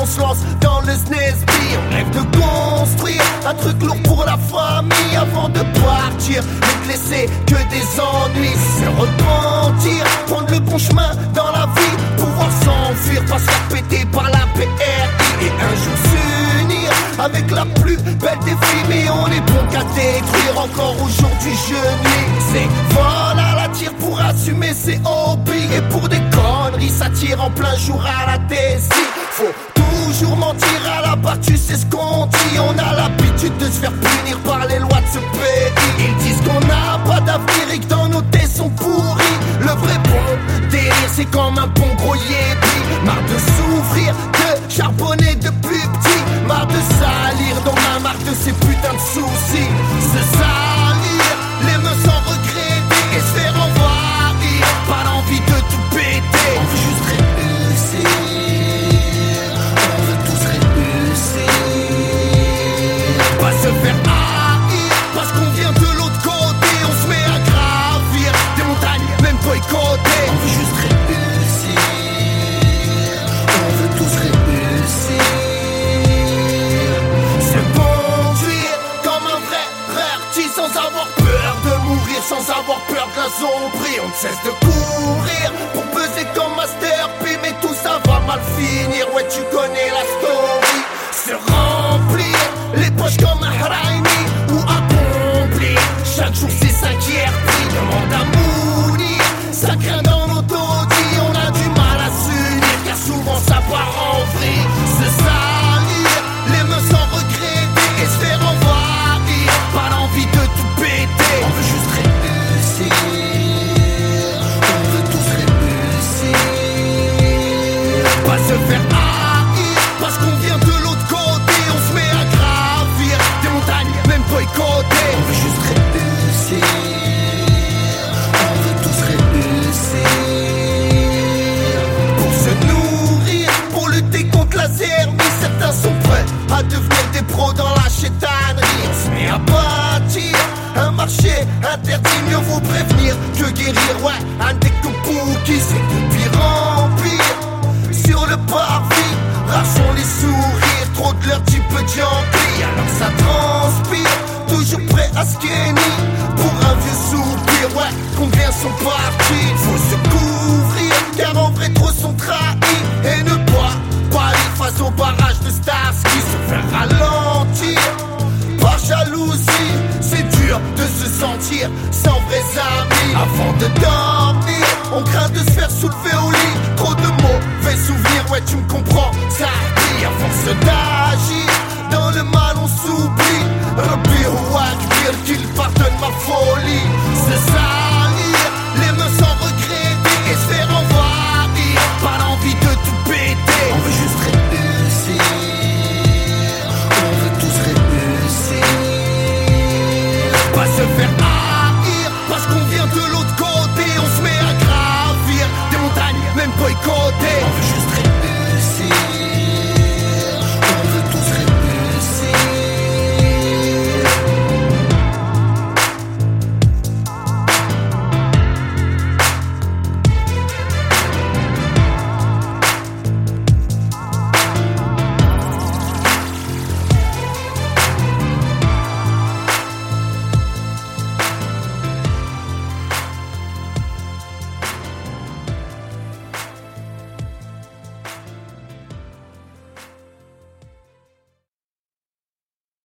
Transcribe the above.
on se lance dans le SNESB. On rêve de construire un truc lourd pour la famille avant de partir, et de laisser que des ennuis. Se repentir, prendre le bon chemin dans la vie, pouvoir s'enfuir, pas se faire péter par la PRI. Et un jour s'unir avec la plus belle des filles. Mais on est bon qu'à détruire, encore aujourd'hui je nuis. C'est voilà la tire pour assumer ses hobbies. Et pour des conneries ça tire en plein jour à la Desi. Faut toujours mentir à la barre, tu sais ce qu'on dit. On a l'habitude de se faire punir par les lois de ce pays. Ils disent qu'on n'a pas d'avenir et que dans nos têtes sont pourris. Le vrai bon délire c'est comme un bon gros yépi. Marre de souffrir, de charbonner depuis petit. Marre de salir dans ma marque de ces putains de soucis. Se salir, les mains sans regretter et se faire envahir. Pas l'envie de tout péter. On veut juste réussir. On veut tous réussir. Pas se faire haïr parce qu'on vient de l'autre côté. On se met à gravir des montagnes même boycottées. On veut juste réussir. On veut tous réussir. Sans avoir peur de mourir, sans avoir peur de la zombie. On ne cesse de courir pour peser comme Master P. Mais tout ça va mal finir, ouais tu connais la story. Se remplir les poches comme un Haraimi ou accomplir chaque jour c'est ça qui est repris. Demande à mourir, ça craint dans nos taudis. On a du mal à s'unir car souvent ça part en vrille. Se salir, les mains sans regretter et se faire envahir. Pas l'envie de tout péter. On veut juste réussir. On veut tous réussir. Pas se faire haïr parce qu'on vient de l'autre côté. On se met à gravir des montagnes même boycottées. On veut juste réussir. On veut tous réussir. Pour se nourrir, pour lutter contre la zermie. Certains sont prêts à devenir des pros dans la chétanerie. On se met à bâtir un marché interdit. Mieux vaut prévenir que guérir. Ouais, un découpi c'est de pire en pire. Sur le parvis, rares sont les sourires. Trop de leur type de Yankee. Alors ça transpire, toujours prêt à se kenny. Pour un vieux soupir, ouais, combien sont partis. Faut se couvrir, car en vrai trop sont trahis. Et ne pas aller face au barrage de Starsky. Se faire ralentir par jalousie, c'est dur de se sentir sans vrais amis. Avant de dormir, on craint de se faire soulever au lit. Trop de mauvais souvenirs, ouais tu me comprends, ça rit. À force d'agir, dans le mal on s'oublie. Rabbi ou Akbir, qu'il pardonne ma folie. Se salir, les mains sans regretter et se faire envahir. Pas l'envie de tout péter. On veut juste réussir. On veut tous réussir. Pas se faire haïr parce qu'on vient de l'autre côté. On se met à gravir des montagnes même boycottées.